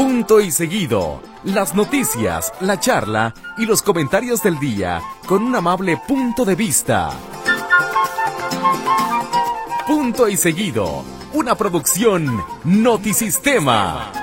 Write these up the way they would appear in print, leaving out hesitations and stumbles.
Punto y seguido. Las noticias, la charla y los comentarios del día con un amable punto de vista. Punto y seguido. Una producción Notisistema.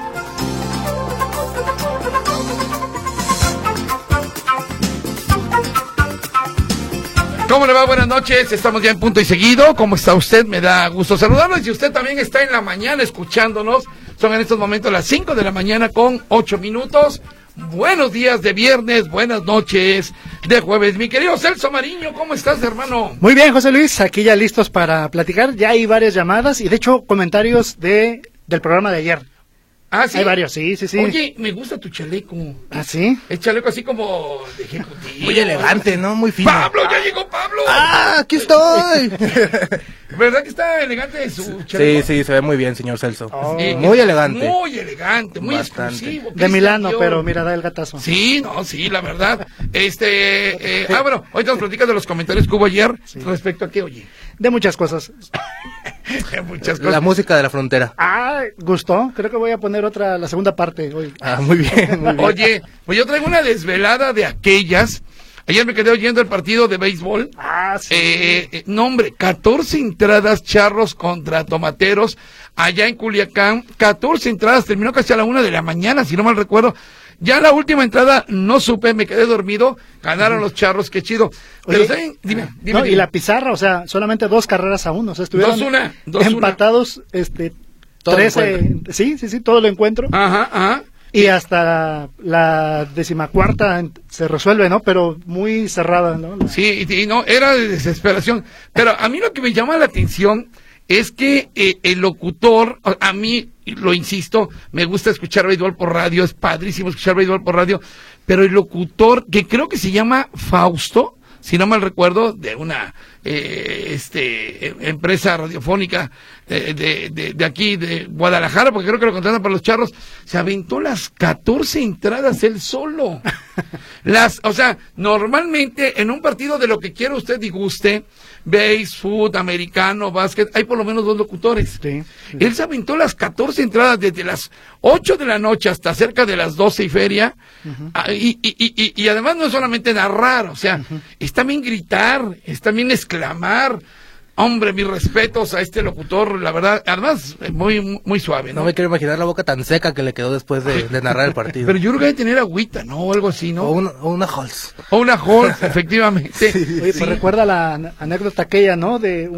¿Cómo le va? Buenas noches, estamos ya en Punto y Seguido. ¿Cómo está usted? Me da gusto saludarlo. Y si usted también está en la mañana escuchándonos, son en estos momentos las 5 de la mañana con 8 minutos. Buenos días de viernes, buenas noches de jueves. Mi querido Celso Mariño, ¿cómo estás, hermano? Muy bien, José Luis, aquí ya listos para platicar. Ya hay varias llamadas y de hecho comentarios del programa de ayer. Ah, sí. Hay varios, sí. Oye, me gusta tu chaleco. ¿Ah, sí? El chaleco así como de ejecutivo. Muy elegante, ¿no? Muy fino. ¡Pablo! ¡Ya llegó Pablo! ¡Ah, aquí estoy! ¿Verdad que está elegante su chaleco? Sí, se ve muy bien, señor Celso. Muy elegante. Muy elegante, muy Bastante. exclusivo. De Milano, Dior. pero mira, da el gatazo. Sí, la verdad. Bueno, ahorita nos platicas de los comentarios que hubo ayer respecto a qué, oye. De muchas cosas. Muchas cosas. La música de la frontera. Ah, gustó. Creo que voy a poner la segunda parte hoy. Ah, muy bien, muy bien. Oye, pues yo traigo una desvelada de aquellas. Ayer me quedé oyendo el partido de béisbol. Ah, sí. No, hombre, 14 entradas Charros contra Tomateros allá en Culiacán. 14 entradas, terminó casi a la 1 de la mañana, si no mal recuerdo. Ya la última entrada no supe, me quedé dormido. Ganaron los Charros, qué chido. Pero Oye, ¿saben? Dime. Y la pizarra, o sea, solamente 2 carreras a 1. O sea, estuvieron 2-1. empatados, Todo 13. Sí, todo lo encuentro. Ajá. Y hasta la 14ª se resuelve, ¿no? Pero muy cerrada, ¿no? Sí, no, era de desesperación. Pero a mí lo que me llama la atención es que el locutor, a mí, lo insisto, me gusta escuchar béisbol por radio, es padrísimo escuchar béisbol por radio, pero el locutor, que creo que se llama Fausto, si no mal recuerdo, de una empresa radiofónica de aquí, de Guadalajara, porque creo que lo contratan para los Charros, se aventó las 14 entradas él solo. O sea, normalmente en un partido de lo que quiera usted y guste, base, foot, americano, básquet, hay por lo menos 2 locutores. Sí. Él se aventó las 14 entradas desde las 8 de la noche hasta cerca de las 12 y feria, y además no es solamente narrar, o sea, es también gritar, es también exclamar. Hombre, mis respetos a este locutor, la verdad, además, muy, muy suave, ¿no? No me quiero imaginar la boca tan seca que le quedó después de narrar el partido. Pero yo creo que debe tener agüita, ¿no? O algo así, ¿no? O una Halls. O una Halls, efectivamente. Oye, pues recuerda la anécdota aquella, ¿no? De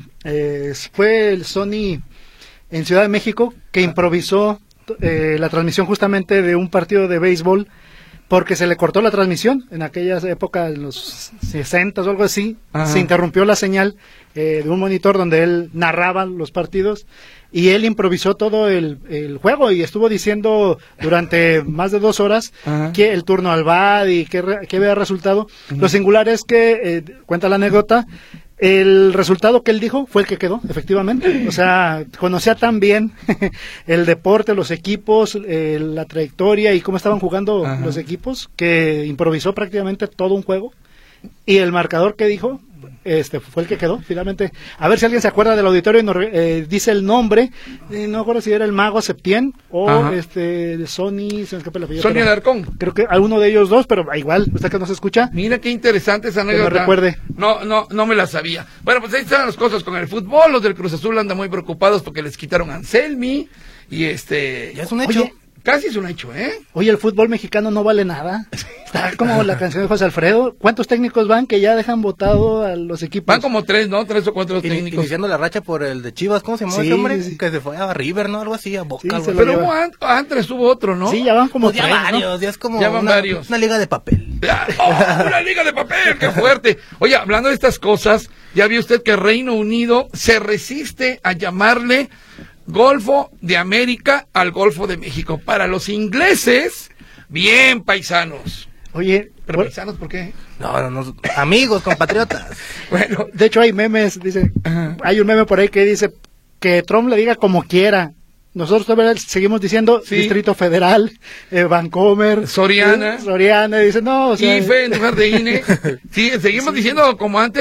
fue el Sony en Ciudad de México que improvisó la transmisión justamente de un partido de béisbol porque se le cortó la transmisión en aquellas épocas, en los 60 o algo así. Ajá. Se interrumpió la señal de un monitor donde él narraba los partidos y él improvisó todo el juego y estuvo diciendo durante más de 2 horas que el turno al bat y que había resultado. Lo singular es que, cuenta la anécdota, el resultado que él dijo fue el que quedó, efectivamente. O sea, conocía tan bien el deporte, los equipos, la trayectoria y cómo estaban jugando los equipos, que improvisó prácticamente todo un juego. Y el marcador que dijo fue el que quedó, finalmente. A ver si alguien se acuerda del auditorio y nos dice el nombre. No recuerdo si era el Mago Septién o Sony. Sony Alarcón. Creo que alguno de ellos 2, pero igual, usted que nos escucha. Mira qué interesante esa anécdota. Que me recuerde. No me la sabía. Bueno, pues ahí están las cosas con el fútbol. Los del Cruz Azul andan muy preocupados porque les quitaron a Anselmi. Y Ya es un hecho. Oye, casi es un hecho, ¿eh? Oye, el fútbol mexicano no vale nada. Está como la canción de José Alfredo. ¿Cuántos técnicos van que ya dejan votado a los equipos? Van como 3, ¿no? 3 o 4 técnicos. Iniciando la racha por el de Chivas. ¿Cómo se llama ese hombre? Sí. Que se fue a River, ¿no? Algo así, a Boca. Sí, pero antes hubo otro, ¿no? Sí, ya van como 3, varios, ¿no? ya es como ya van varios. Una liga de papel. Una liga de papel, qué fuerte. Oye, hablando de estas cosas, ya vio usted que Reino Unido se resiste a llamarle Golfo de América al Golfo de México. Para los ingleses, bien paisanos. Oye, ¿pero paisanos por qué? No, amigos, compatriotas. Bueno, de hecho hay memes, dice, hay un meme por ahí que dice que Trump le diga como quiera. Nosotros todavía seguimos diciendo Distrito Federal, Vancomer, Soriana, dice no, o sea, IFE en lugar de INE. Sí, seguimos diciendo como antes.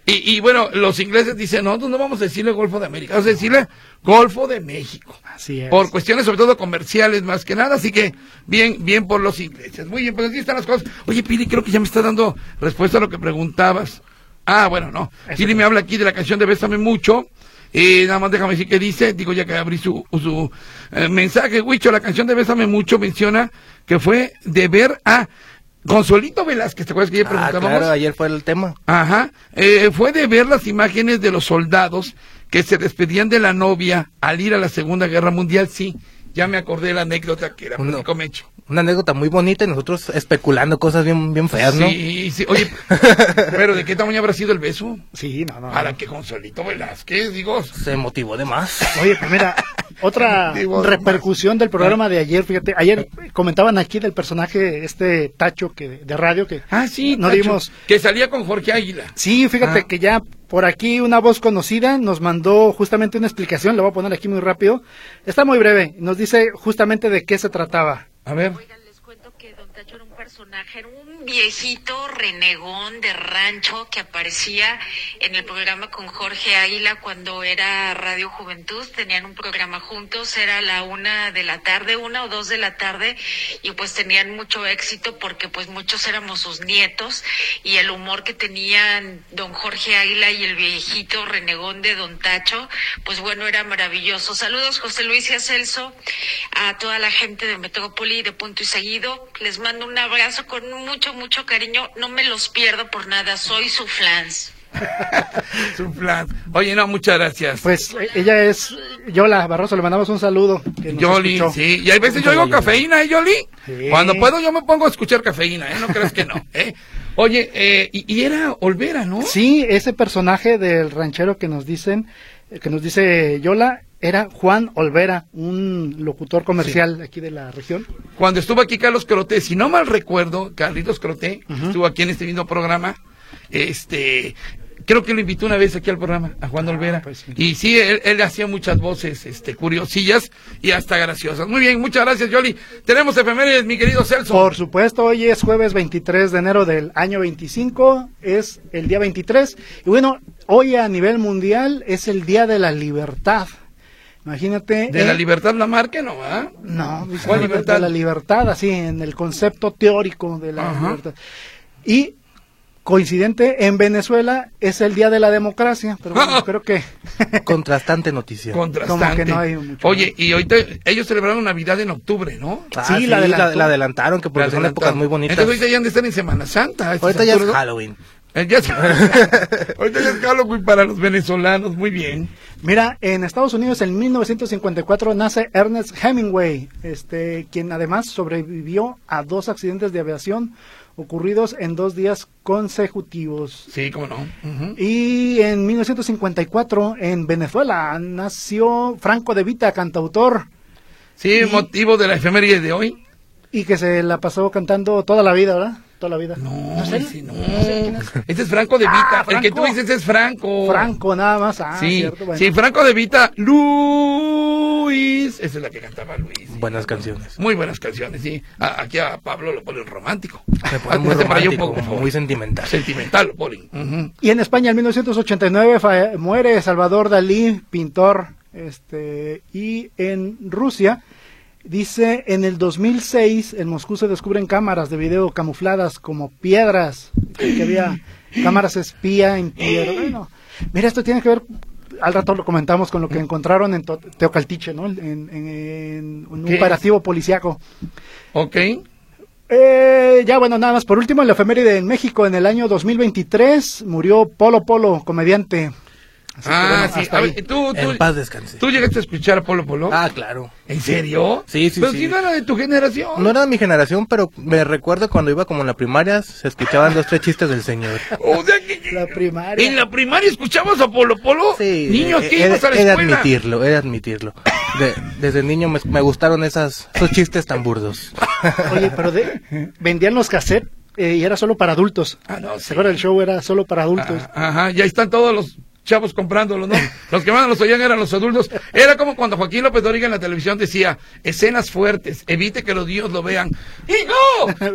Y bueno, los ingleses dicen, nosotros no vamos a decirle Golfo de América, vamos a decirle Golfo de México. Así es. Por cuestiones sobre todo comerciales más que nada, así que bien por los ingleses. Muy bien, pues así están las cosas. Oye, Pili, creo que ya me está dando respuesta a lo que preguntabas. Ah, bueno, no. Pili me habla aquí de la canción de Bésame Mucho. Nada más déjame decir qué dice, digo ya que abrí su mensaje. Huicho, la canción de Bésame Mucho menciona que fue de ver a Consuelito Velázquez, ¿te acuerdas que ayer preguntábamos? Claro, ayer fue el tema. Ajá, fue de ver las imágenes de los soldados que se despedían de la novia al ir a la Segunda Guerra Mundial. Sí, ya me acordé de la anécdota que era muy Mecho. Una anécdota muy bonita y nosotros especulando cosas bien feas, ¿no? Sí, oye, pero ¿de qué tamaño habrá sido el beso? Sí, no. Para que Consuelito Velázquez, digo. Se motivó de más. Oye, pues mira, otra repercusión del programa de ayer, fíjate, ayer comentaban aquí del personaje Tacho de radio que sí, no Tacho, dimos, que salía con Jorge Águila. Sí, fíjate que ya por aquí una voz conocida nos mandó justamente una explicación, la voy a poner aquí muy rápido, está muy breve, nos dice justamente de qué se trataba. A ver. Oigan, les cuento que Don Tacho era un personaje, era un viejito renegón de rancho que aparecía en el programa con Jorge Águila cuando era Radio Juventud. Tenían un programa juntos, era la 1 de la tarde, 1 o 2 de la tarde, y pues tenían mucho éxito porque pues muchos éramos sus nietos, y el humor que tenían Don Jorge Águila y el viejito renegón de Don Tacho, pues bueno, era maravilloso. Saludos, José Luis y a Celso, a toda la gente de Metrópoli, de Punto y Seguido. Les mando un abrazo con mucho cariño. No me los pierdo por nada. Soy su flans. Su flans. Oye, no, muchas gracias. Pues ella es Yola Barroso, le mandamos un saludo. Yoli, sí. Y hay veces yo oigo cafeína, Yoli? Sí. Cuando puedo yo me pongo a escuchar cafeína, No creas que no, Oye, y era Olvera, ¿no? Sí, ese personaje del ranchero que nos dice Yola, era Juan Olvera, un locutor comercial aquí de la región. Cuando estuvo aquí Carlos Croté, si no mal recuerdo, Carlitos Croté, estuvo aquí en este mismo programa, creo que lo invitó una vez aquí al programa, a Juan Olvera. Pues sí. Y sí, él hacía muchas voces, curiosillas y hasta graciosas. Muy bien, muchas gracias, Yoli. Tenemos efemérides, mi querido Celso. Por supuesto, hoy es jueves 23 de enero del año 25, es el día 23. Y bueno, hoy a nivel mundial es el Día de la Libertad. Imagínate. ¿De la libertad la marca, no, va? No, ¿cuál libertad? De la libertad, así, en el concepto teórico de la libertad. Y coincidente, en Venezuela es el Día de la Democracia, pero bueno, creo que... Contrastante noticia. Contrastante. Como que no hay mucho. Oye, y ahorita ellos celebraron Navidad en octubre, ¿no? Sí, la adelantaron, que porque son épocas muy bonitas. Entonces ahorita ya han de estar en Semana Santa. Ahorita ya es Halloween. Ahorita ya es Halloween para los venezolanos, muy bien. Mira, en Estados Unidos en 1954 nace Ernest Hemingway, quien además sobrevivió a 2 accidentes de aviación ocurridos en 2 días consecutivos. Sí, cómo no. Y en 1954 en Venezuela nació Franco De Vita, cantautor. Sí, motivo de la efeméride de hoy. Y que se la pasó cantando toda la vida, ¿verdad? Toda la vida. No. Este es Franco De Vita. El que tú dices es Franco. Franco, nada más. Sí, cierto, bueno. Sí, Franco De Vita. Luis. Esa es la que cantaba Luis. Buenas canciones. Muy buenas canciones, sí. Aquí a Pablo lo ponen romántico. Me pone muy romántico, muy sentimental. Sentimental lo ponen. Y en España en 1989 muere Salvador Dalí, pintor. Y en Rusia... Dice, en el 2006 en Moscú se descubren cámaras de video camufladas como piedras, que había cámaras espía en piedra. Bueno, mira, esto tiene que ver, al rato lo comentamos, con lo que encontraron en Teocaltiche, ¿no? En un operativo policíaco. Ok. Ya bueno, nada más, por último, en la efeméride en México, en el año 2023, murió Polo Polo, comediante. Así bueno, sí. A ver, en paz descanse. ¿Tú llegaste a escuchar a Polo Polo? Claro. ¿En serio? Sí. Pero si no era de tu generación. No era de mi generación, pero me recuerdo cuando iba como en la primaria, se escuchaban 2, 3 chistes del señor. O sea que la primaria. ¿En la primaria escuchabas a Polo Polo? Sí. Niño, ¿qué ibas a la escuela? Era admitirlo. Desde niño me gustaron esos chistes tan burdos. Oye, pero vendían los cassettes y era solo para adultos. No, sí. ¿Se acuerdan? El show era solo para adultos. Ajá, ya están todos los chavos comprándolo, ¿no? Los que más los oían eran los adultos. Era como cuando Joaquín López Dóriga en la televisión decía, escenas fuertes, evite que los niños lo vean. ¡Hijo!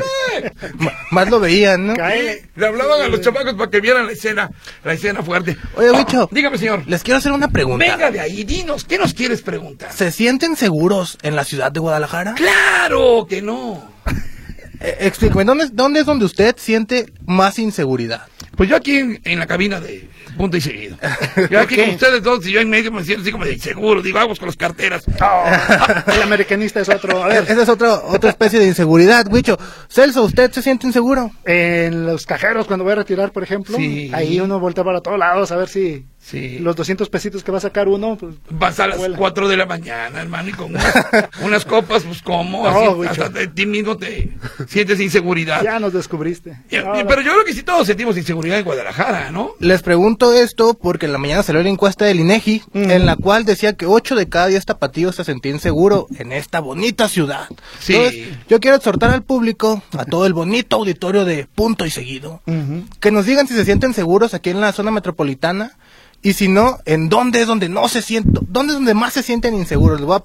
Más lo veían, ¿no? Le hablaban a los chamacos para que vieran la escena fuerte. Oye, Huicho. Dígame, señor. Les quiero hacer una pregunta. Venga de ahí, dinos, ¿qué nos quieres preguntar? ¿Se sienten seguros en la ciudad de Guadalajara? ¡Claro que no! Explíqueme, ¿dónde es donde usted siente más inseguridad? Pues yo aquí en la cabina de Punto y Seguido. Yo aquí con ustedes dos y yo en medio me siento así como de inseguro. Digo, vamos con las carteras. El americanista es otro. A ver. Esa es otra especie de inseguridad, Huicho. Celso, ¿usted se siente inseguro? En los cajeros, cuando voy a retirar, por ejemplo, Sí. ahí uno voltea para todos lados a ver si Sí. los 200 pesitos que va a sacar uno. Pues, Vas a las vuela. 4 de la mañana, hermano, y con unas copas, pues ¿cómo? No, Así, Huicho. hasta de ti mismo te sientes inseguridad. Ya nos descubriste. Pero yo creo que sí todos sentimos inseguridad en Guadalajara, ¿no? Les pregunto esto porque en la mañana salió la encuesta del INEGI, en la cual decía que 8 de cada 10 tapatíos se sentían inseguro en esta bonita ciudad. Sí. Entonces, yo quiero exhortar al público, a todo el bonito auditorio de Punto y Seguido, que nos digan si se sienten seguros aquí en la zona metropolitana. Y si no, ¿en dónde es donde no se sienten, dónde es donde más se sienten inseguros? Les voy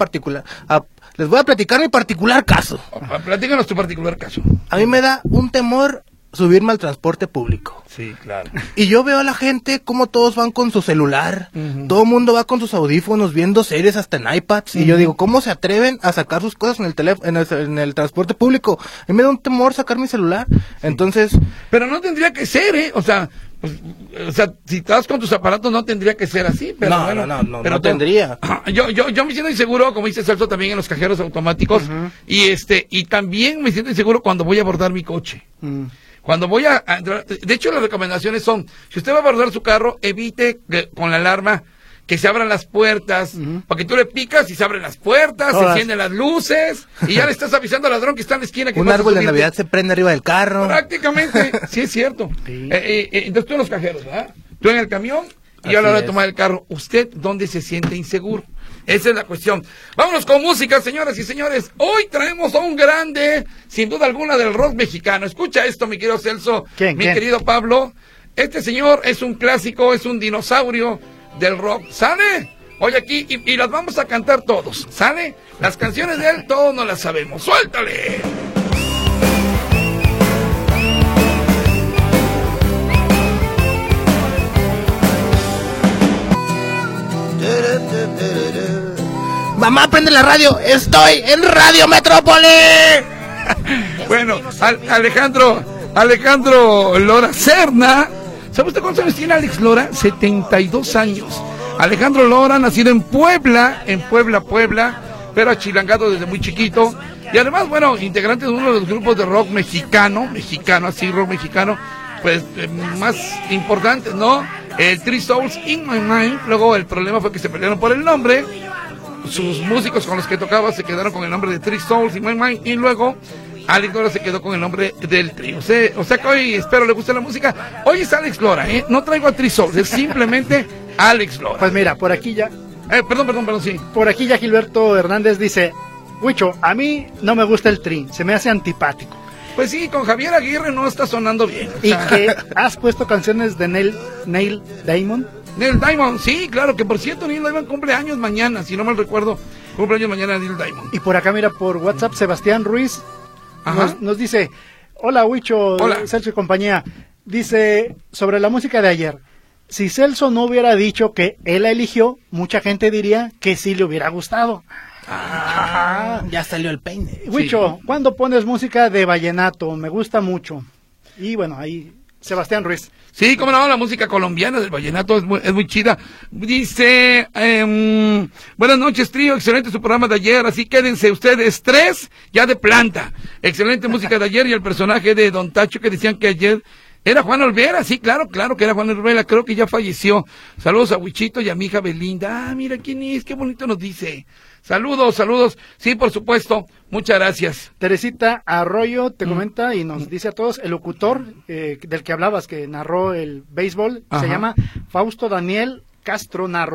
a platicar mi particular caso. Platícanos tu particular caso. A mí me da un temor subirme al transporte público. Sí, claro. Y yo veo a la gente como todos van con su celular, todo el mundo va con sus audífonos viendo series hasta en iPads, y yo digo, ¿cómo se atreven a sacar sus cosas en el teléfono, en el transporte público? A mí me da un temor sacar mi celular, entonces... Pero no tendría que ser, ¿eh? O sea, si estás con tus aparatos no tendría que ser así, pero No, bueno, no pero tendría. Yo me siento inseguro, como dice Celso, también en los cajeros automáticos, y también me siento inseguro cuando voy a abordar mi coche. Cuando voy a entrar, de hecho las recomendaciones son, si usted va a abordar su carro, evite con la alarma que se abran las puertas, porque tú le picas y se abren las puertas, se encienden las luces, y ya le estás avisando al ladrón que está en la esquina que Un vas a árbol de subirte. Navidad se prende arriba del carro. Prácticamente, sí es cierto. Sí. Entonces tú en los cajeros, ¿verdad? Tú en el camión y Así a la hora de es. tomar el carro, ¿usted dónde se siente inseguro? Esa es la cuestión. Vámonos con música, señoras y señores. Hoy traemos a un grande, sin duda alguna, del rock mexicano. Escucha esto, mi querido Celso, ¿Quién? querido Pablo. Este señor es un clásico, es un dinosaurio del rock. ¿Sale? Hoy aquí, y las vamos a cantar todos, ¿sale? Las canciones de él, todos no las sabemos. ¡Suéltale! Mamá, prende la radio, estoy en Radio Metrópoli. Bueno, Alejandro Lora Serna. ¿Sabe usted cuántos años tiene Alex Lora? 72 años. Alejandro Lora, nacido en Puebla, Puebla, pero achilangado desde muy chiquito. Y además, bueno, integrante de uno de los grupos de rock mexicano, así, rock mexicano, pues, más importantes, ¿no? El Three Souls in My Mind. Luego el problema fue que se pelearon por el nombre. Sus músicos con los que tocaba se quedaron con el nombre de Three Souls in My Mind. Y luego Alex Lora se quedó con el nombre del trío. O sea que hoy espero le guste la música. Hoy es Alex Lora, ¿eh? No traigo a Three Souls, es simplemente Alex Lora. Pues mira, por aquí ya Perdón, sí. Por aquí ya Gilberto Hernández dice, Huicho, a mí no me gusta el Tri, se me hace antipático. Pues sí, con Javier Aguirre no está sonando bien. O Y sea, que has puesto canciones de Neil Diamond. Neil Diamond, sí, claro, que por cierto Neil Diamond cumple años mañana, si no mal recuerdo, cumple años mañana Neil Diamond. Y por acá, mira, por WhatsApp, Sebastián Ruiz Ajá. nos dice, hola Huicho, Hola. Celso y compañía. Dice, sobre la música de ayer, si Celso no hubiera dicho que él la eligió, mucha gente diría que sí le hubiera gustado. Ya salió el peine. Huicho, ¿cuándo pones música de vallenato? Me gusta mucho. Y bueno, ahí, Sebastián Ruiz. Sí, como no, la música colombiana del vallenato es muy chida. Dice, buenas noches, trío, excelente su programa de ayer, así quédense ustedes tres ya de planta. Excelente música de ayer y el personaje de Don Tacho que decían que ayer era Juan Olvera, sí, claro que era Juan Olvera, creo que ya falleció. Saludos a Huichito y a mi hija Belinda. Ah, mira quién es, qué bonito nos dice. Saludos, sí, por supuesto, muchas gracias. Teresita Arroyo te comenta y nos dice a todos, el locutor del que hablabas, que narró el béisbol, Ajá. se llama Fausto Daniel Castro Narro.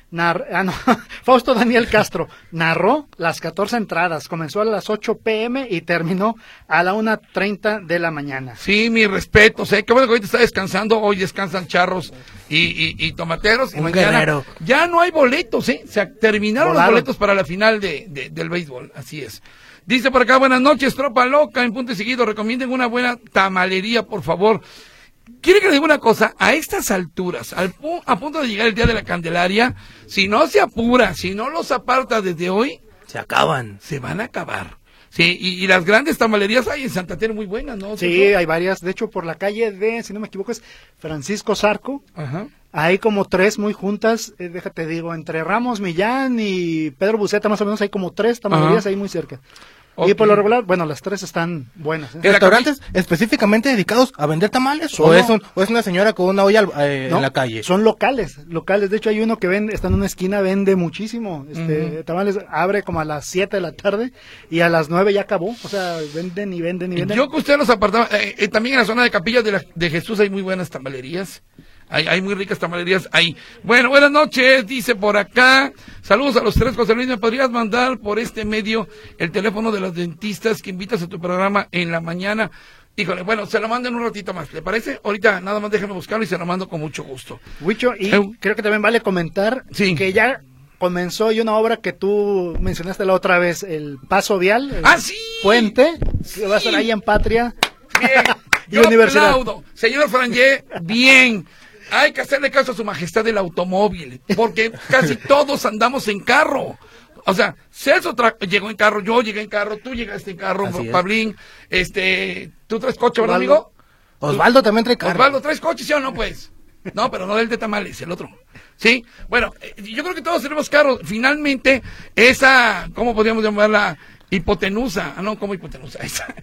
Fausto Daniel Castro narró las 14 entradas, comenzó a las 8 p.m. y terminó a la 1:30 de la mañana. Sí, mi respeto, qué bueno que ahorita está descansando, hoy descansan charros y tomateros, y mañana guerrero. ya no hay boletos, se terminaron Volaron. los boletos para la final del béisbol, así es. Dice por acá, buenas noches, tropa loca, en punto y seguido, recomienden una buena tamalería, por favor. ¿Quiere que le diga una cosa? A estas alturas, a punto de llegar el día de la Candelaria, si no se apura, si no los aparta desde hoy, Se acaban. se van a acabar. Sí, y las grandes tamalerías hay en Santa Tere muy buenas, ¿no? Sí, hay varias. De hecho, por la calle de, si no me equivoco, es Francisco Zarco. Ajá. Hay como 3 muy juntas. Déjate digo, entre Ramos Millán y Pedro Buceta, más o menos, hay como 3 tamalerías ahí muy cerca. Ok. Y por lo regular, bueno, las 3 están buenas. ¿De la ¿Restaurantes específicamente dedicados a vender tamales? Solo- ¿O es una señora con una olla en No, la calle? Son locales. De hecho, hay uno que está en una esquina, vende muchísimo. Tamales abre como a las 7 de la tarde y a las 9 ya acabó. O sea, venden y venden y venden. Yo que usted los apartaba, también en la zona de Capilla de Jesús hay muy buenas tamalerías. Hay muy ricas tamalerías ahí. Bueno, buenas noches, dice por acá. Saludos a los 3, José Luis. ¿Me podrías mandar por este medio el teléfono de los dentistas que invitas a tu programa en la mañana? Híjole, bueno, se lo mando en un ratito más, ¿le parece? Ahorita nada más déjame buscarlo y se lo mando con mucho gusto. Huicho, y creo que también vale comentar Sí. que ya comenzó una obra que tú mencionaste la otra vez, el Paso Vial, el ¡Ah, sí! puente, que va a estar ahí en Patria Bien, y yo Universidad. aplaudo. Señor Frangé, bien. Hay que hacerle caso a su majestad el automóvil, porque casi todos andamos en carro. O sea, Celso llegó en carro, yo llegué en carro, tú llegaste en carro, Así es. Pablín, ¿tú traes coche, verdad, Osvaldo. amigo? Osvaldo también trae carro. Osvaldo, ¿traes coche, sí o no, pues? No, pero no el de tamales, el otro. Sí, bueno, yo creo que todos tenemos carros. Finalmente, esa, ¿cómo podríamos llamarla? Hipotenusa, no, como hipotenusa,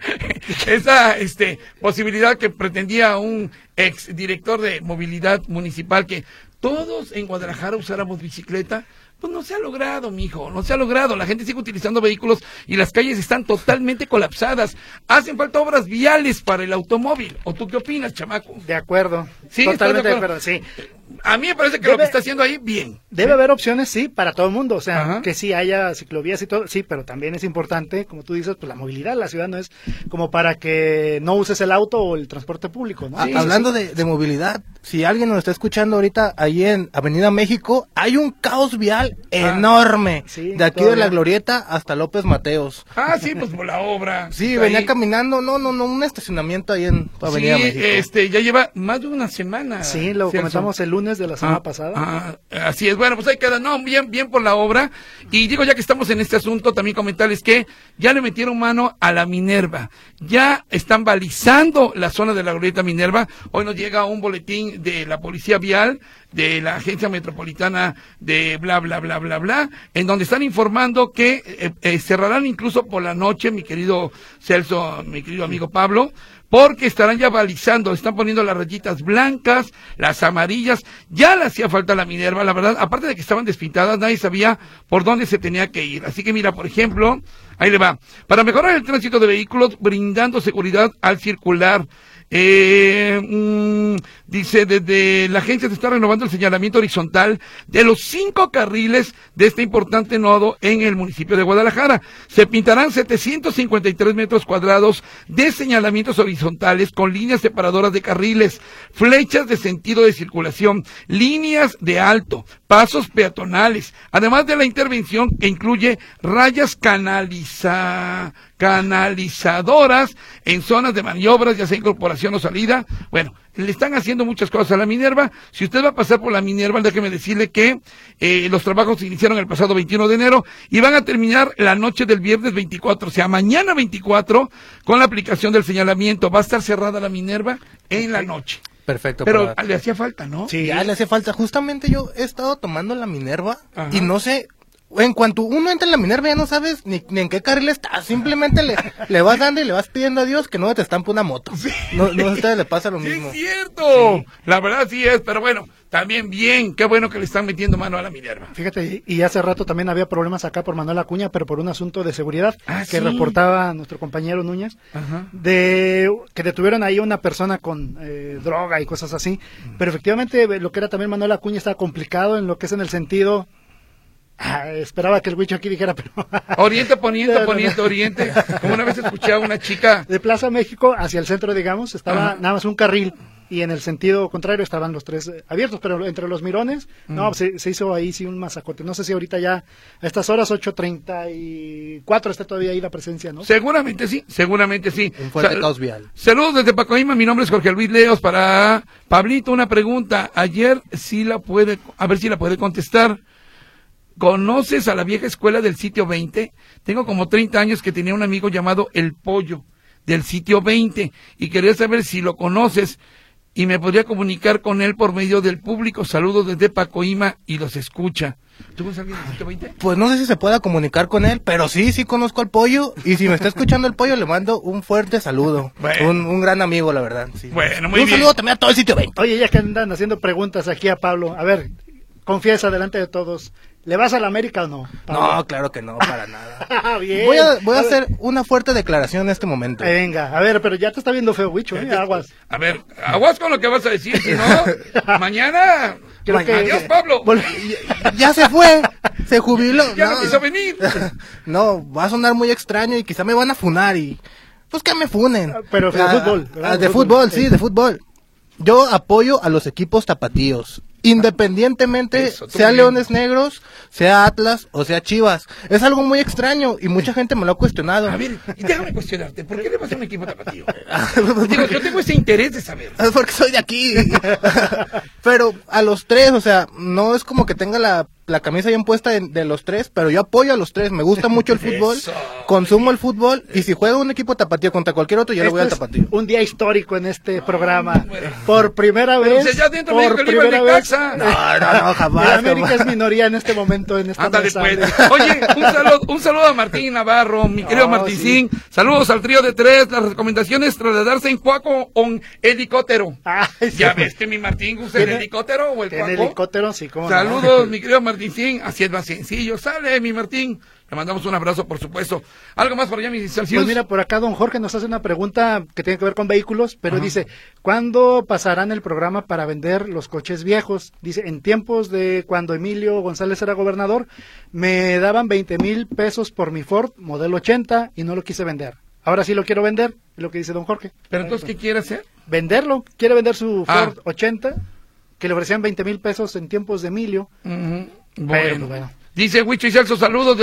esa posibilidad que pretendía un ex director de movilidad municipal que todos en Guadalajara usáramos bicicleta, pues no se ha logrado, mijo, no se ha logrado. La gente sigue utilizando vehículos y las calles están totalmente colapsadas. Hacen falta obras viales para el automóvil. ¿O tú qué opinas, chamaco? De acuerdo. Sí, Totalmente ¿estás de de acuerdo, sí. A mí me parece que lo que está haciendo ahí, bien. Debe haber opciones, sí, para todo el mundo, o sea, Ajá. que sí haya ciclovías y todo, sí, pero también es importante, como tú dices, pues la movilidad de la ciudad no es como para que no uses el auto o el transporte público, ¿no? Hablando de movilidad, si alguien nos está escuchando ahorita ahí en Avenida México, hay un caos vial enorme. Sí, de aquí todavía. de la Glorieta hasta López Mateos. Ah, sí, pues por la obra. Sí, Está venía ahí. caminando, un estacionamiento ahí en Avenida Sí, México. ya lleva más de una semana. Sí, lo Celso. comentamos el lunes de la semana pasada. Así es, bueno, pues ahí queda, no, bien por la obra. Y digo, ya que estamos en este asunto, también comentarles que ya le metieron mano a la Minerva. Ya están balizando la zona de la Glorieta Minerva. Hoy nos llega un boletín de la Policía Vial, de la Agencia Metropolitana de bla, bla, bla, bla, bla, en donde están informando que cerrarán incluso por la noche, mi querido Celso, mi querido amigo Pablo, porque estarán ya balizando, están poniendo las rayitas blancas, las amarillas, ya le hacía falta a la Minerva, la verdad, aparte de que estaban despintadas, nadie sabía por dónde se tenía que ir. Así que mira, por ejemplo, ahí le va, para mejorar el tránsito de vehículos, brindando seguridad al circular. Dice, desde la agencia se está renovando el señalamiento horizontal de los 5 carriles de este importante nodo en el municipio de Guadalajara. Se pintarán 753 metros cuadrados de señalamientos horizontales con líneas separadoras de carriles, flechas de sentido de circulación, líneas de alto, pasos peatonales, además de la intervención que incluye rayas canalizadoras en zonas de maniobras, ya sea incorporación o salida. Bueno, le están haciendo muchas cosas a la Minerva. Si usted va a pasar por la Minerva, déjeme decirle que los trabajos se iniciaron el pasado 21 de enero y van a terminar la noche del viernes 24, o sea, mañana 24, con la aplicación del señalamiento. Va a estar cerrada la Minerva en la noche. Perfecto. Pero le hacía falta, ¿no? Sí. Ya le hace falta. Justamente yo he estado tomando la Minerva Ajá. y no sé, en cuanto uno entra en la Minerva ya no sabes ni en qué carril está. Simplemente le vas dando y le vas pidiendo a Dios que no te estampe una moto. No a ustedes le pasa lo Sí, mismo. es cierto. La verdad sí es, pero bueno, también bien. Qué bueno que le están metiendo mano a la Minerva. Fíjate, y hace rato también había problemas acá por Manuel Acuña, pero por un asunto de seguridad sí. que reportaba nuestro compañero Núñez, Ajá. de que detuvieron ahí una persona con droga y cosas así, pero efectivamente lo que era también Manuel Acuña estaba complicado en lo que es en el sentido Esperaba que el Huicho aquí dijera, pero... Oriente, poniente, poniente, oriente. Como una vez escuché a una chica... De Plaza México hacia el centro, digamos, estaba nada más un carril, y en el sentido contrario estaban los tres abiertos, pero entre los mirones, no, se hizo ahí sí un masacote. No sé si ahorita ya, a estas horas, 8:34, está todavía ahí la presencia, ¿no? Seguramente sí, seguramente sí. Un fuerte caos vial. Saludos desde Pacoima, mi nombre es Jorge Luis Leos. Para Pablito, una pregunta. Ayer sí la puede, a ver si la puede contestar. ¿Conoces a la vieja escuela del sitio 20? Tengo como 30 años que tenía un amigo llamado El Pollo, del sitio 20, y quería saber si lo conoces y me podría comunicar con él por medio del público. Saludos desde Pacoima y los escucha. ¿Tú conoces a alguien del sitio 20? Pues no sé si se pueda comunicar con él, pero sí conozco al Pollo, y si me está escuchando el Pollo le mando un fuerte saludo. Bueno. Un gran amigo, la verdad. Sí. Bueno, muy un bien. saludo también a todo el sitio 20. Oye, ya que andan haciendo preguntas aquí a Pablo, a ver, confiesa delante de todos, ¿le vas a la América o no, Pablo? No, claro que no, para nada. Bien. Voy a ver, hacer una fuerte declaración en este momento. Venga, a ver, pero ya te está viendo feo, Huicho, aguas. A ver, aguas con lo que vas a decir, si no, mañana... Creo que- Adiós, Pablo. Ya se fue, se jubiló. Ya no quiso venir. No, va a sonar muy extraño y quizá me van a funar y... Pues que me funen. Pero de fútbol, ¿verdad? De fútbol, sí, de fútbol. Yo apoyo a los equipos tapatíos, independientemente Eso, tú sea bien. Leones Negros, sea Atlas o sea Chivas. Es algo muy extraño y mucha gente me lo ha cuestionado. A ver, y déjame cuestionarte, ¿por qué le vas a un equipo tapatío? Digo, yo tengo ese interés de saber. Es porque soy de aquí. Pero a los tres, o sea, no es como que tenga la camisa bien puesta de los tres, pero yo apoyo a los tres. Me gusta mucho el fútbol, Eso. consumo el fútbol, y si juega un equipo tapatío contra cualquier otro, yo le voy al Esto es tapatío. un día histórico en este programa. bueno. Por primera Pero vez. si ya dentro me dijo por que le iba al primera vez. Necaxa. No, jamás. El América jamás. es minoría en este momento en esta Ándale, mesa. pues. Oye, un saludo a Martín Navarro, mi querido Oh, Martín. Saludos al trío de tres. Las recomendaciones: trasladarse en cuaco o en helicóptero. Ay, sí. Ya ves que mi Martín usa el ¿Tiene- helicóptero o el ¿Tiene cuaco. helicóptero? Sí, cómo no. Saludos, mi querido Martín. Así es más sencillo. Sale, mi Martín. Le mandamos un abrazo, por supuesto. ¿Algo más por allá, mis Celsius? Pues mira, por acá don Jorge nos hace una pregunta que tiene que ver con vehículos, pero dice, ¿cuándo pasarán el programa para vender los coches viejos? Dice, en tiempos de cuando Emilio González era gobernador, me daban 20,000 pesos por mi Ford modelo 80 y no lo quise vender. Ahora sí lo quiero vender, es lo que dice don Jorge. ¿Pero entonces qué quiere hacer? Venderlo, quiere vender su Ah. Ford 80, que le ofrecían 20,000 pesos en tiempos de Emilio. Ujú. Pero, bueno. Dice Huicho y Celso, saludos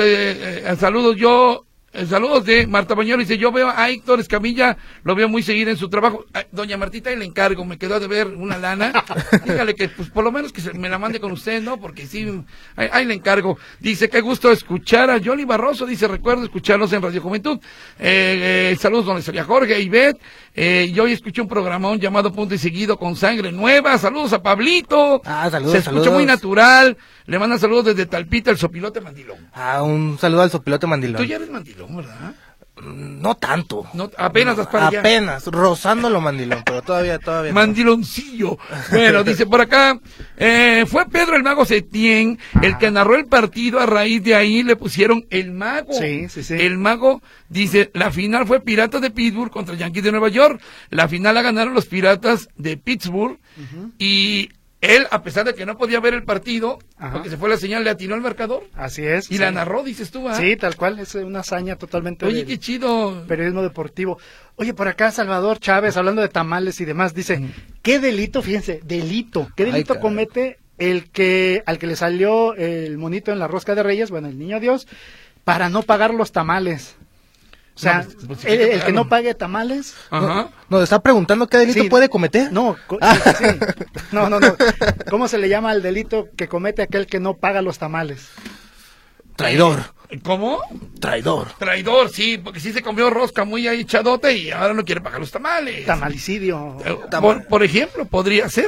saludos de Marta Bañuelo. Dice, yo veo a Héctor Escamilla, lo veo muy seguido en su trabajo. Doña Martita, ahí le encargo, me quedó de ver una lana. Dígale que, pues, por lo menos que me la mande con usted, ¿no? Porque sí, ahí le encargo. Dice, qué gusto escuchar a Johnny Barroso. Dice, recuerdo escucharlos en Radio Juventud. Saludos, donde estaría Jorge, Ivette. Y hoy escuché un programón llamado Punto y Seguido con Sangre Nueva. Saludos a Pablito. Saludos, Se escucha saludos. muy natural. Le mandan saludos desde Talpita, el sopilote mandilón. Un saludo al sopilote mandilón. Tú ya eres mandilón, ¿verdad? No tanto. No, apenas vas para allá. Apenas, rozándolo mandilón, pero todavía no. Mandiloncillo. Bueno, dice por acá, fue Pedro el Mago Setién el que narró el partido. A raíz de ahí le pusieron el Mago. Sí. El Mago, dice, la final fue Piratas de Pittsburgh contra Yankees de Nueva York. La final la ganaron los Piratas de Pittsburgh. Y él, a pesar de que no podía ver el partido, Ajá. porque se fue la señal, le atinó al marcador. Así es. Y sí. la narró, dices tú, ¿ah? Sí, tal cual, es una hazaña totalmente Oye, del qué chido. periodismo deportivo. Oye, por acá Salvador Chávez, hablando de tamales y demás, dice, ¿qué delito, fíjense, qué delito caray. comete al que le salió el monito en la rosca de Reyes, bueno, el niño Dios, para no pagar los tamales? O sea, No, pues, sí, el que claro. no pague tamales, Ajá. Nos está preguntando qué delito Sí. puede cometer. no, sí. No. ¿Cómo se le llama al delito que comete aquel que no paga los tamales? Traidor. ¿Cómo? Traidor. Traidor, sí, porque sí se comió rosca muy ahí echadote y ahora no quiere pagar los tamales. Tamalicidio. Por ejemplo, podría ser.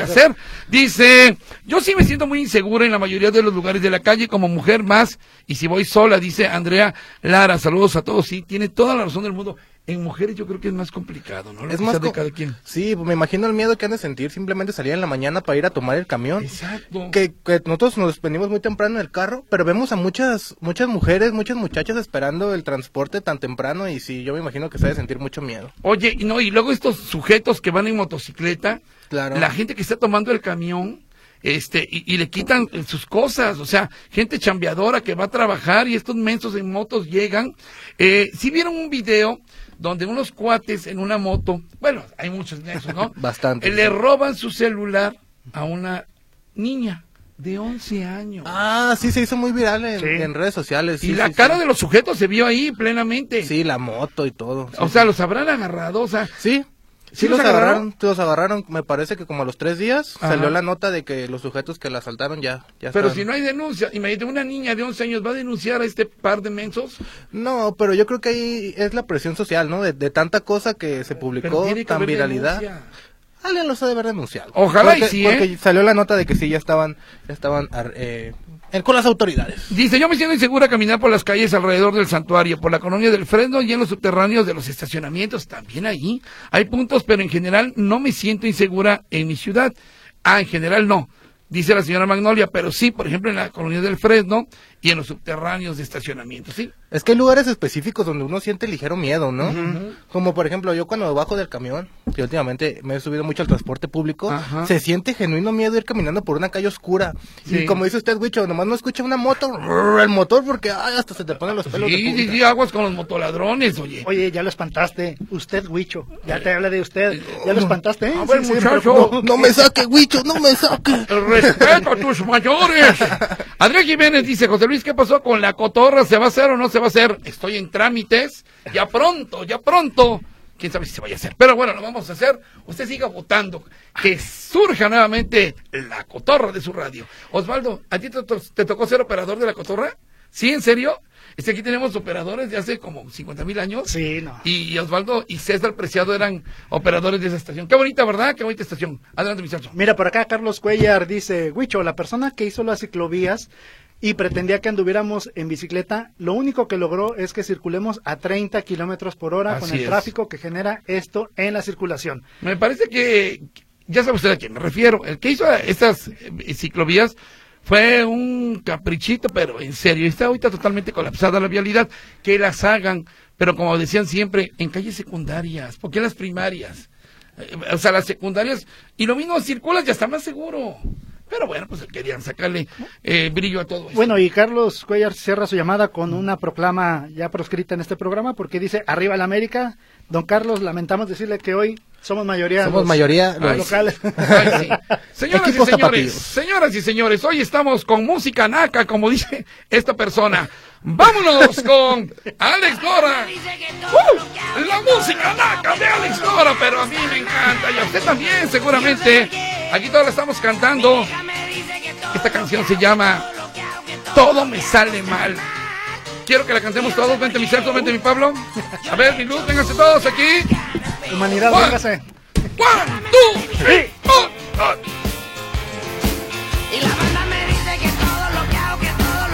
Dice, yo sí me siento muy insegura en la mayoría de los lugares de la calle como mujer más, y si voy sola, dice Andrea Lara. Saludos a todos, sí, tiene toda la razón del mundo. En mujeres yo creo que es más complicado, ¿no? Es Quizá más de cada quien. Sí, me imagino el miedo que han de sentir simplemente salir en la mañana para ir a tomar el camión. Exacto. Que nosotros nos venimos muy temprano en el carro, pero vemos a muchas mujeres, muchas muchachas esperando el transporte tan temprano, y sí, yo me imagino que se ha de sentir mucho miedo. Oye, y luego estos sujetos que van en motocicleta, Claro. la gente que está tomando el camión, y le quitan sus cosas, o sea, gente chambeadora que va a trabajar y estos mensos en motos llegan. Si vieron un video donde unos cuates en una moto, bueno, hay muchos de esos, ¿no? Bastante. Le roban su celular a una niña de 11 años. Ah, sí, se hizo muy viral en redes sociales. Y sí, la sí, cara sí. de los sujetos se vio ahí plenamente. Sí, la moto y todo. O sea, los habrán agarrado, o sea... Sí. Sí, los agarraron, me parece que como a los 3 días salió la nota de que los sujetos que la asaltaron ya Pero estaban... si no hay denuncia, imagínate, una niña de 11 años va a denunciar a este par de mensos. No, pero yo creo que ahí es la presión social, ¿no? De tanta cosa que se publicó, tan viralidad. Alguien los ha de haber denunciado. Ojalá porque, y sí, porque salió la nota de que sí, ya estaban con las autoridades. Dice, yo me siento insegura caminar por las calles alrededor del santuario, por la colonia del Fresno y en los subterráneos de los estacionamientos. También ahí hay puntos, pero en general no me siento insegura en mi ciudad. En general no, dice la señora Magnolia, pero sí, por ejemplo, en la colonia del Fresno y en los subterráneos de estacionamientos, ¿sí? Es que hay lugares específicos donde uno siente ligero miedo, ¿no? Como por ejemplo, yo cuando bajo del camión, que últimamente me he subido mucho al transporte público, se siente genuino miedo ir caminando por una calle oscura. Sí. Y como dice usted, Huicho, nomás no escucha una moto, el motor, porque hasta se te ponen los pelos de punta. Sí, aguas con los motoladrones, oye. Oye, ya lo espantaste, usted, Huicho, ya te hablé de usted, ya lo espantaste, ¿eh? A ver, muchacho. No me saque, Huicho, no me saque. Respeto a tus mayores. Adrián Jiménez dice, José Luis, ¿qué pasó con la cotorra? ¿Se va a hacer o no se va a hacer? Estoy en trámites, ya pronto. Quién sabe si se vaya a hacer. Pero bueno, lo vamos a hacer. Usted siga votando. Que surja nuevamente la cotorra de su radio. Osvaldo, ¿a ti te tocó ser operador de la cotorra? ¿Sí, en serio? Aquí tenemos operadores de hace como 50,000 años. Sí, no. Y Osvaldo y César Preciado eran operadores de esa estación. Qué bonita, ¿verdad? Qué bonita estación. Adelante, mi Celso. Mira, por acá Carlos Cuellar dice, Huicho, la persona que hizo las ciclovías y pretendía que anduviéramos en bicicleta, lo único que logró es que circulemos a 30 kilómetros por hora con el tráfico que genera esto en la circulación. Me parece que, ya sabe usted a quién me refiero, el que hizo estas ciclovías fue un caprichito, pero en serio, está ahorita totalmente colapsada la vialidad, que las hagan, pero como decían siempre, en calles secundarias, ¿por qué en las primarias? O sea, las secundarias, y lo mismo circulas, ya está más seguro. Pero bueno, pues querían sacarle brillo a todo esto. Bueno, y Carlos Cuellar cierra su llamada con una proclama ya proscrita en este programa, porque dice, arriba la América. Don Carlos, lamentamos decirle que hoy somos mayoría los locales. Ay, sí. Señoras y señores, hoy estamos con música naca, como dice esta persona. Vámonos con Alex Lora. La música naca de Alex Lora, pero a mí me encanta y a usted también seguramente. Aquí todos la estamos cantando. Esta canción se llama Todo me sale mal. Quiero que la cantemos todos. Vente mi Celso, vente mi Pablo. A ver, mi Luz, vénganse todos aquí. Humanidad, véngase. 1, 2, 3, 4. Y la banda me dice que todo lo que hago,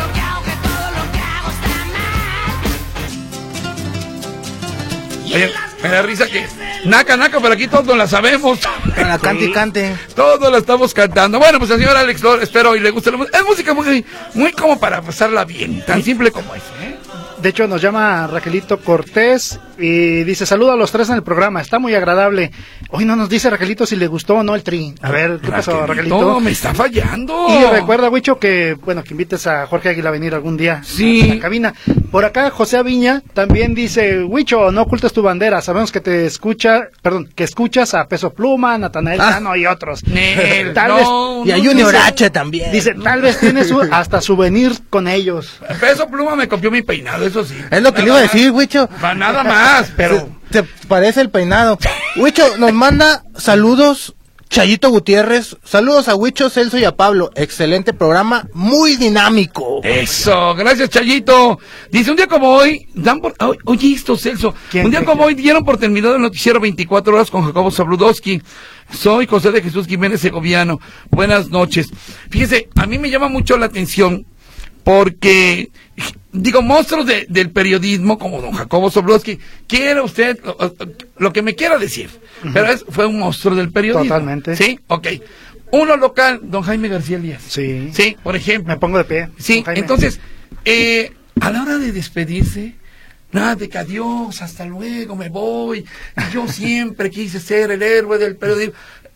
Oye, me da risa que naca, pero aquí todos la sabemos. La cante y cante. Todos la estamos cantando. Bueno, pues el señor Alex Lora, espero y le guste la música. Es música muy como para pasarla bien, tan simple como eso, ¿eh? De hecho, nos llama Raquelito Cortés y dice, saludo a los tres en el programa, está muy agradable. Hoy no nos dice Raquelito si le gustó o no el Tri. A ver, ¿qué pasó, Raquelito? No, me está fallando. Y recuerda, Huicho, que invites a Jorge Águila a venir algún día a la cabina. Por acá, José Aviña también dice, Huicho, no ocultes tu bandera, sabemos que que escuchas a Peso Pluma, Natanael Cano y otros. Y a Junior H también. Dice, tal vez tienes hasta souvenir con ellos. Peso Pluma me copió mi peinado, eso sí. Es lo que le iba a decir, Huicho. Nada más, pero... Te parece el peinado. Huicho nos manda saludos, Chayito Gutiérrez. Saludos a Huicho, Celso y a Pablo. Excelente programa, muy dinámico. Eso, gracias, Chayito. Dice, un día como hoy, oye esto, Celso. Un día como hoy dieron por terminado el noticiero 24 horas con Jacobo Zabludowski. Soy José de Jesús Jiménez Segoviano. Buenas noches. Fíjese, a mí me llama mucho la atención porque... monstruos del periodismo como don Jacobo Zabludowski, quiera usted lo que me quiera decir, pero fue un monstruo del periodismo. Totalmente. Sí, ok. Uno local, don Jaime García Elías. Sí. Sí, por ejemplo. Me pongo de pie. Sí, entonces, a la hora de despedirse, nada de que adiós, hasta luego, me voy. Yo siempre quise ser el héroe del periodismo.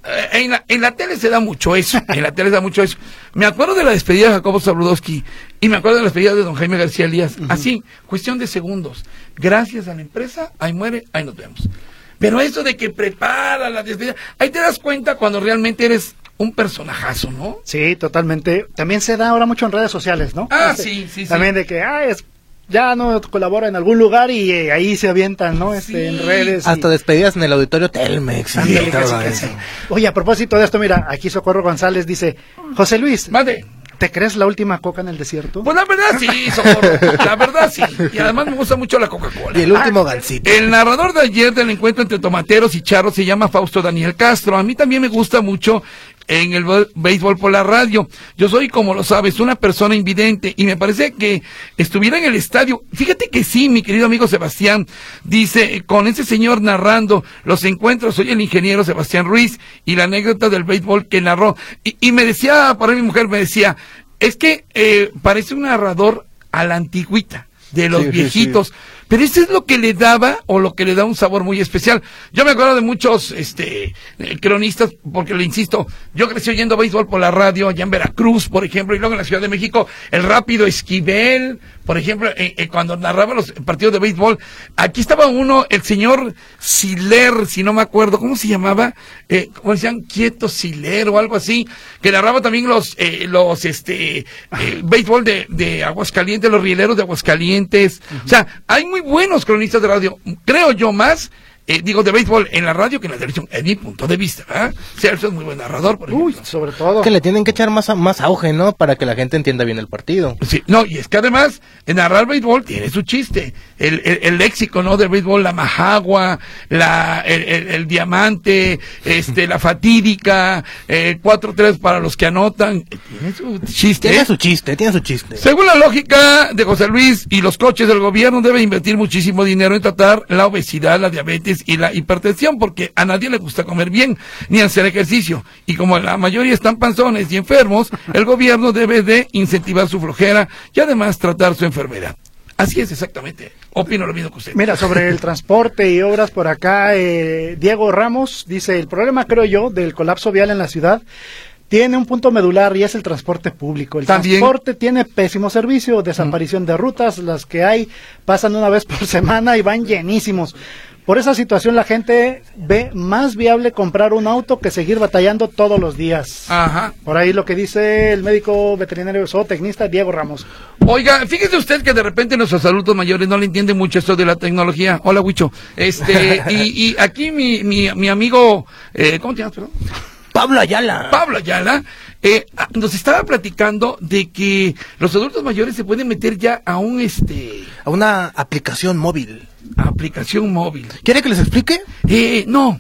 en la tele se da mucho eso, Me acuerdo de la despedida de Jacobo Zabludowski y me acuerdo de la despedida de don Jaime García Elías. Así, cuestión de segundos. Gracias a la empresa, ahí muere, ahí nos vemos. Pero eso de que prepara la despedida, ahí te das cuenta cuando realmente eres un personajazo, ¿no? Sí, totalmente. También se da ahora mucho en redes sociales, ¿no? Sí. También de que, ya no colabora en algún lugar y ahí se avientan, ¿no? En redes. Hasta despedidas en el auditorio Telmex. Ándale, casi. Oye, a propósito de esto, mira, aquí Socorro González dice, José Luis, Mande. ¿te crees la última coca en el desierto? Pues la verdad sí, Socorro, la verdad sí. Y además me gusta mucho la Coca-Cola. Y el último gansito. El narrador de ayer del encuentro entre tomateros y charros se llama Fausto Daniel Castro. A mí también me gusta mucho en el béisbol por la radio. Yo soy, como lo sabes, una persona invidente y me parece que estuviera en el estadio. Fíjate que sí, mi querido amigo Sebastián, dice, con ese señor narrando los encuentros, soy el ingeniero Sebastián Ruiz y la anécdota del béisbol que narró. Y me decía, por ahí mi mujer me decía, es que parece un narrador a la antigüita, de los viejitos. Sí. Pero eso es lo que le daba, o lo que le da un sabor muy especial. Yo me acuerdo de muchos cronistas, porque le insisto, yo crecí oyendo béisbol por la radio, allá en Veracruz, por ejemplo, y luego en la Ciudad de México, el Rápido Esquivel, por ejemplo, cuando narraba los partidos de béisbol. Aquí estaba uno, el señor Siler, si no me acuerdo, ¿cómo se llamaba? ¿Cómo decían? Quieto Siler o algo así, que narraba también los béisbol de Aguascalientes, los rieleros de Aguascalientes. O sea, hay muy buenos cronistas de radio, creo yo más, de béisbol en la radio que en la televisión, en mi punto de vista, ¿verdad? Sergio es muy buen narrador, por ejemplo. Sobre todo. Que le tienen que echar más auge, ¿no? Para que la gente entienda bien el partido. Sí, no, y es que además, en narrar béisbol tiene su chiste. El léxico, ¿no? Del béisbol, la majagua, el diamante, la fatídica, 4-3 para los que anotan. Tiene su chiste. Tiene su chiste. Según la lógica de José Luis y los coches del gobierno, deben invertir muchísimo dinero en tratar la obesidad, la diabetes y la hipertensión, porque a nadie le gusta comer bien, ni hacer ejercicio. Y como la mayoría están panzones y enfermos, el gobierno debe de incentivar su flojera y además tratar su enfermedad. Así es, exactamente. Opino lo mismo que usted. Mira, sobre el transporte y obras por acá, Diego Ramos dice, el problema, creo yo, del colapso vial en la ciudad tiene un punto medular y es el transporte público. El transporte tiene pésimo servicio, desaparición de rutas, las que hay pasan una vez por semana y van llenísimos. Por esa situación la gente ve más viable comprar un auto que seguir batallando todos los días. Ajá. Por ahí lo que dice el médico veterinario zootecnista Diego Ramos. Oiga, fíjese usted que de repente nuestros adultos mayores no le entienden mucho esto de la tecnología. Hola, Huicho. Y aquí mi amigo, ¿cómo te llamas, perdón? Pablo Ayala, nos estaba platicando de que los adultos mayores se pueden meter ya a a una aplicación móvil. ¿Quiere que les explique? No,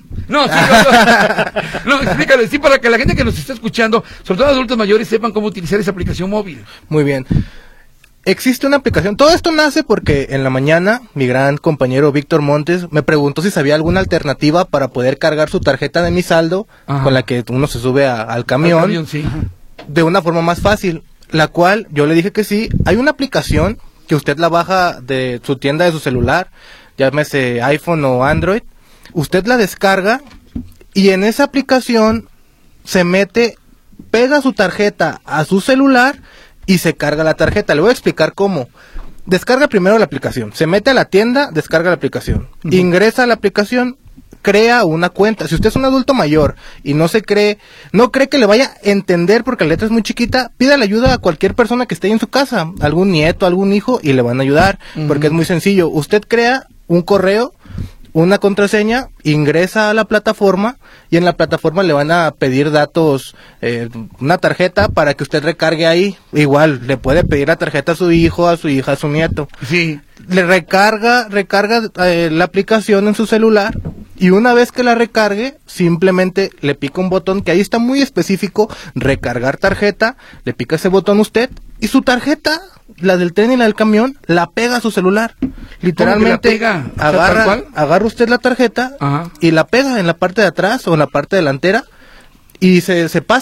explícale, sí, para que la gente que nos está escuchando, sobre todo adultos mayores, sepan cómo utilizar esa aplicación móvil. Muy bien. Existe una aplicación, todo esto nace porque en la mañana mi gran compañero Víctor Montes me preguntó si sabía alguna alternativa para poder cargar su tarjeta de Mi Saldo, ajá, con la que uno se sube al camión, sí, de una forma más fácil, la cual yo le dije que sí. Hay una aplicación que usted la baja de su tienda de su celular, llámese iPhone o Android, usted la descarga y en esa aplicación se mete, pega su tarjeta a su celular y se carga la tarjeta. Le voy a explicar cómo. Descarga primero la aplicación, se mete a la tienda, descarga la aplicación, ingresa a la aplicación, crea una cuenta. Si usted es un adulto mayor y no cree que le vaya a entender porque la letra es muy chiquita, pídale ayuda a cualquier persona que esté en su casa, algún nieto, algún hijo, y le van a ayudar, porque es muy sencillo. Usted crea un correo, una contraseña, ingresa a la plataforma y en la plataforma le van a pedir datos, una tarjeta para que usted recargue ahí. Igual, le puede pedir la tarjeta a su hijo, a su hija, a su nieto. Sí. Le recarga la aplicación en su celular y una vez que la recargue, simplemente le pica un botón que ahí está muy específico, recargar tarjeta, le pica ese botón usted y su tarjeta, la del tren y la del camión, la pega a su celular. Literalmente agarra usted la tarjeta, ajá, y la pega en la parte de atrás o en la parte delantera y se pasa.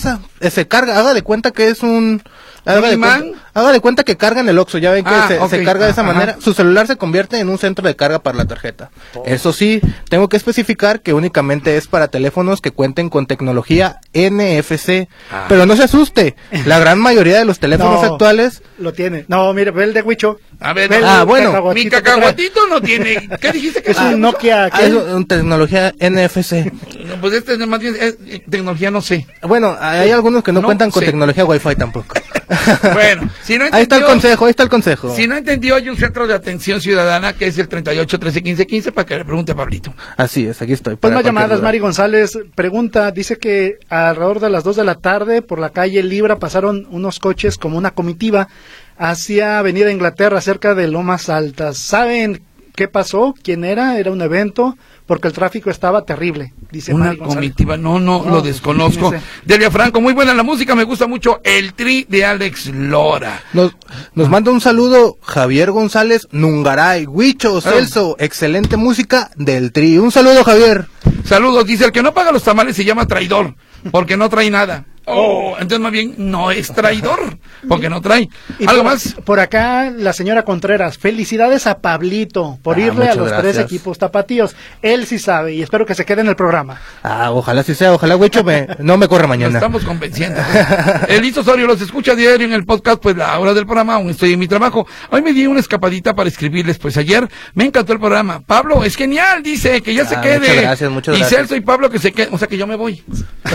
se carga, haga de cuenta que es un... Haga de cuenta que carga en el Oxxo, ya ven que se carga de esa manera. Su celular se convierte en un centro de carga para la tarjeta. Eso sí, tengo que especificar que únicamente es para teléfonos que cuenten con tecnología NFC. Pero no se asuste, la gran mayoría de los teléfonos actuales... Lo tiene. No, mire, ve el de Huicho. A ver, bueno. Mi cacahuatito no tiene... ¿Qué dijiste que es un Nokia? Es una tecnología NFC. No, pues este más bien es tecnología no sé. Bueno, hay algunos que no cuentan con tecnología Wi-Fi tampoco. Bueno, si no entendió, ahí está el consejo. Si no entendió, hay un centro de atención ciudadana que es el 38 13 15 15 para que le pregunte a Pablito. Así es, aquí estoy. Pues más llamadas. Mari González pregunta, dice que alrededor de las 2 de la tarde por la calle Libra pasaron unos coches como una comitiva hacia Avenida Inglaterra, cerca de Lomas Altas. ¿Saben qué pasó? ¿Quién era? ¿Era un evento? Porque el tráfico estaba terrible, dice Una comitiva, no, lo desconozco. Delia Franco, muy buena la música, me gusta mucho el Tri de Alex Lora. Nos manda un saludo Javier González Nungaray, Huicho, Celso, excelente música del Tri. Un saludo, Javier. Saludos, dice, el que no paga los tamales se llama traidor, porque no trae nada. Entonces más bien no es traidor, porque no trae. ¿Algo más? Por acá la señora Contreras, felicidades a Pablito por irle a los 3 equipos tapatíos. Él sí sabe y espero que se quede en el programa. Ojalá sí sea, ojalá Huicho no me corre mañana. Nos estamos convenciendo. Elito Osorio los escucha diario en el podcast, pues la hora del programa, aún estoy en mi trabajo. Hoy me di una escapadita para escribirles, pues ayer me encantó el programa. Pablo, es genial, dice, que ya se quede. Muchas gracias. Y Celso y Pablo que se queden, o sea que yo me voy.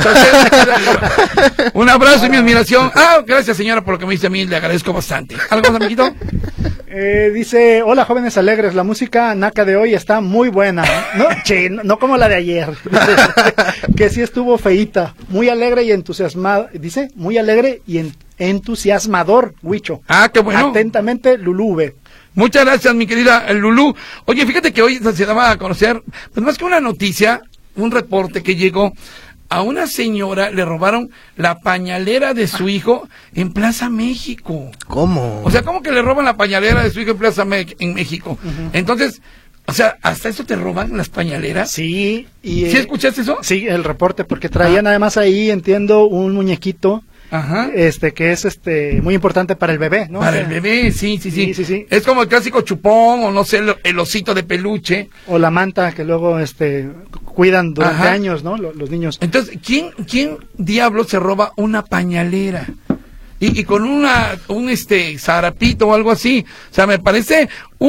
Un abrazo y mi admiración. Gracias señora por lo que me dice a mí, le agradezco bastante. ¿Algo más, amiguito? Dice, hola jóvenes alegres, la música naca de hoy está muy buena. No como la de ayer. Que sí estuvo feíta, muy alegre y entusiasmado. Dice, muy alegre y entusiasmador, Huicho. Qué bueno. Atentamente, Lulube. Muchas gracias, mi querida Lulú. Oye, fíjate que hoy se daba a conocer, pues más que una noticia, un reporte que llegó. A una señora le robaron la pañalera de su hijo en Plaza México. ¿Cómo? O sea, ¿cómo que le roban la pañalera de su hijo en Plaza en México? Entonces, o sea, ¿hasta eso te roban las pañaleras? Sí. ¿Sí escuchaste eso? Sí, el reporte, porque traían además ahí, entiendo, un muñequito. Que es muy importante para el bebé, ¿no? Para el bebé, sí. Es como el clásico chupón, o no sé, el osito de peluche. O la manta que luego cuidan durante años, ¿no? Los niños. Entonces, ¿quién diablo se roba una pañalera? Y con un zarapito o algo así. O sea, me parece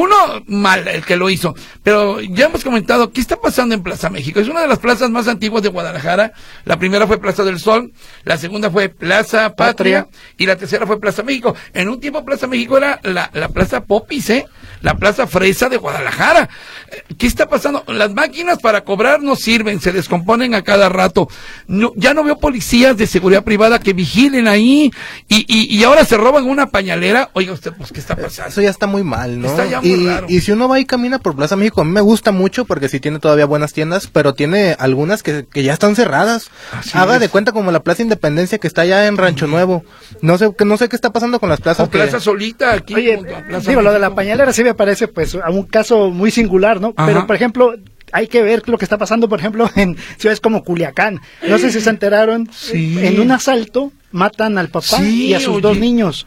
mal el que lo hizo. Pero ya hemos comentado, ¿qué está pasando en Plaza México? Es una de las plazas más antiguas de Guadalajara. La primera fue Plaza del Sol, la segunda fue Plaza Patria y la tercera fue Plaza México. En un tiempo Plaza México era la Plaza Popis, la Plaza Fresa de Guadalajara. ¿Qué está pasando? Las máquinas para cobrar no sirven, se descomponen a cada rato. Ya no veo policías de seguridad privada que vigilen ahí y ahora se roban una pañalera. Oiga usted, pues, ¿qué está pasando? Eso ya está muy mal, ¿no? Está ya muy raro. Y si uno va y camina por Plaza México, a mí me gusta mucho porque sí tiene todavía buenas tiendas, pero tiene algunas que ya están cerradas. Haga de cuenta como la Plaza Independencia que está allá en Rancho Nuevo. No sé qué está pasando con las plazas. Plaza Solita aquí. Oye, lo de la pañalera sí me parece pues a un caso muy singular, ¿no? Pero, por ejemplo, hay que ver lo que está pasando, por ejemplo, en ciudades como Culiacán. No sé si se enteraron, en un asalto matan al papá y a sus 2 niños,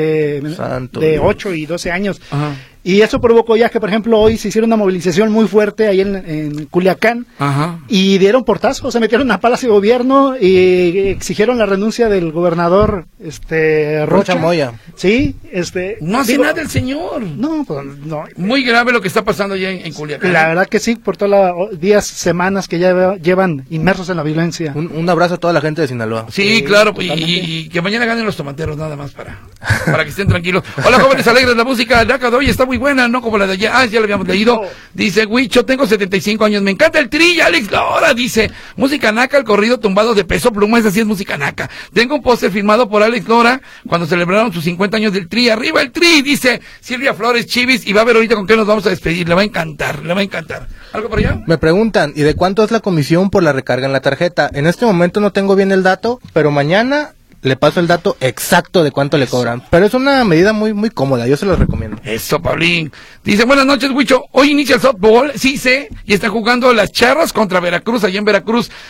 de 8 y 12 años. Y eso provocó ya que, por ejemplo, hoy se hicieron una movilización muy fuerte ahí en Culiacán y dieron portazos, se metieron a Palacio de Gobierno y exigieron la renuncia del gobernador Rocha Moya. Sí, no hace nada el señor. No, pues no. Muy grave lo que está pasando allá en Culiacán. La verdad que sí, por todas las días, semanas que ya llevan inmersos en la violencia. Un abrazo a toda la gente de Sinaloa. Sí, claro, y que mañana ganen los tomateros nada más para que estén tranquilos. Hola, jóvenes alegres, la música de hoy está muy buena, no como la de ayer. Ya la habíamos leído. Dice, Huicho, tengo 75 años, me encanta el Tri, Alex Lora, dice, música naca, el corrido tumbado de Peso Pluma, esa sí es música naca. Tengo un póster firmado por Alex Lora cuando celebraron sus 50 años del Tri. Arriba el Tri, dice Silvia Flores Chivis, y va a ver ahorita con qué nos vamos a despedir, le va a encantar. ¿Algo por allá? Me preguntan, ¿y de cuánto es la comisión por la recarga en la tarjeta? En este momento no tengo bien el dato, pero mañana le paso el dato exacto de cuánto le cobran. Pero es una medida muy, muy cómoda, yo se los recomiendo. Eso, Paulín. Dice, buenas noches, Huicho. Hoy inicia el softball, sí sé, y están jugando las Charras contra Veracruz, allá en Veracruz.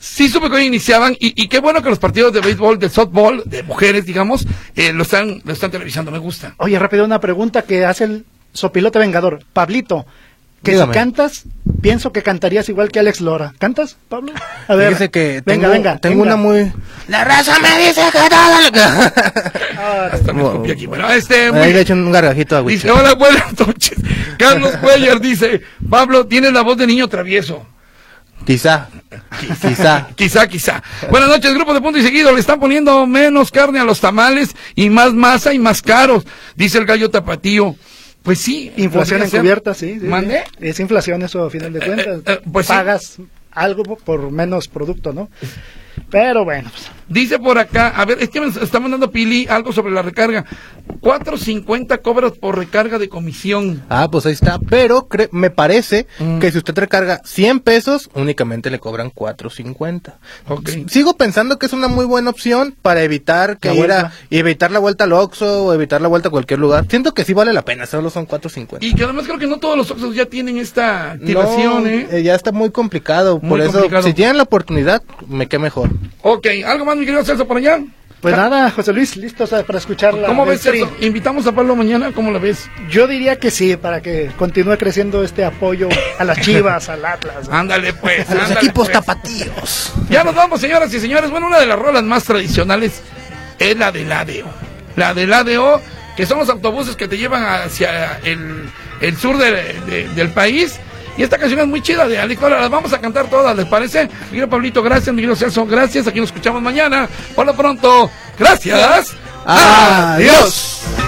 Sí supe que hoy iniciaban y qué bueno que los partidos de béisbol, de softball, de mujeres, digamos, lo están televisando, me gusta. Oye, rápido, una pregunta que hace el sopilote vengador. Pablito, que Dígame. si cantas, pienso que cantarías igual que Alex Lora. ¿Cantas, Pablo? A ver, Fíjese que venga. tengo una muy... La raza me dice que todo lo que... Hasta me escupí aquí. Bueno, Ahí le echo un gargajito a dice, Huicho. hola, buenas noches. Carlos Cuellar dice, Pablo, tienes la voz de niño travieso. Quizá. Quizá. Buenas noches, grupo de Punto y Seguido. Le están poniendo menos carne a los tamales y más masa y más caros, dice el gallo tapatío. Pues sí. Inflación podría ser. encubierta, sí. ¿Mande? Es inflación eso, a final de cuentas. Pues sí. Pagas algo por menos producto, ¿no? Pero bueno, pues, Dice por acá, a ver, es que me está mandando Pili algo sobre la recarga. 4.50 cobras por recarga de comisión. Ah, pues ahí está. Pero me parece que si usted recarga 100 pesos, únicamente le cobran 4.50. Ok. Sigo pensando que es una muy buena opción para evitar que evitar la vuelta al Oxxo o evitar la vuelta a cualquier lugar. Siento que sí vale la pena, solo son 4.50. Y que además creo que no todos los Oxxos ya tienen esta activación, No, ya está muy complicado. Muy por eso, complicado. si tienen la oportunidad, me quede mejor. Ok, ¿algo más, mi querido Celso, por allá? pues nada, José Luis, listos para escuchar la ¿Cómo ves del eso? Tri. ¿Invitamos a Pablo mañana? ¿Cómo lo ves? Yo diría que sí, para que continúe creciendo este apoyo a las Chivas, al Atlas. Ándale pues, A los ándale, equipos pues. tapatíos. Ya nos vamos, señoras y señores. Bueno, una de las rolas más tradicionales es la del ADO. La del ADO, que son los autobuses que te llevan hacia el sur del país. Y esta canción es muy chida de Alex Lora. Las vamos a cantar todas, ¿les parece? Mi querido Pablito, gracias. Mi querido Celso, gracias. Aquí nos escuchamos mañana. Por lo pronto, gracias. Adiós.